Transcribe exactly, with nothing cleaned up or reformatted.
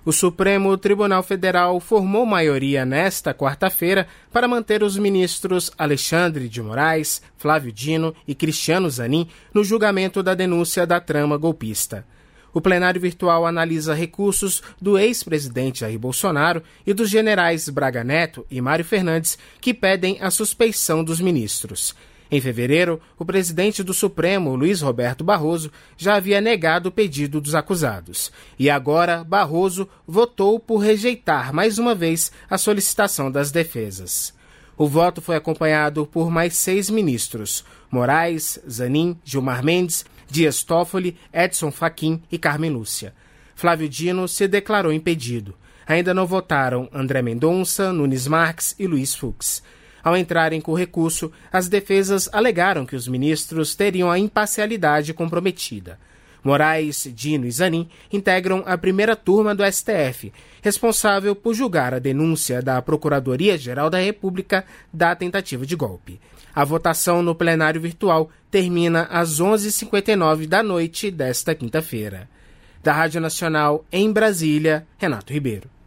O Supremo Tribunal Federal formou maioria nesta quarta-feira para manter os ministros Alexandre de Moraes, Flávio Dino e Cristiano Zanin no julgamento da denúncia da trama golpista. O plenário virtual analisa recursos do ex-presidente Jair Bolsonaro e dos generais Braga Neto e Mário Fernandes, que pedem a suspeição dos ministros. Em fevereiro, o presidente do Supremo, Luiz Roberto Barroso, já havia negado o pedido dos acusados. E agora, Barroso votou por rejeitar mais uma vez a solicitação das defesas. O voto foi acompanhado por mais seis ministros: Moraes, Zanin, Gilmar Mendes, Dias Toffoli, Edson Fachin e Carmen Lúcia. Flávio Dino se declarou impedido. Ainda não votaram André Mendonça, Nunes Marques e Luiz Fux. Ao entrarem com o recurso, as defesas alegaram que os ministros teriam a imparcialidade comprometida. Moraes, Dino e Zanin integram a primeira turma do S T F, responsável por julgar a denúncia da Procuradoria-Geral da República da tentativa de golpe. A votação no plenário virtual termina às onze e cinquenta e nove da noite desta quinta-feira. Da Rádio Nacional, em Brasília, Renato Ribeiro.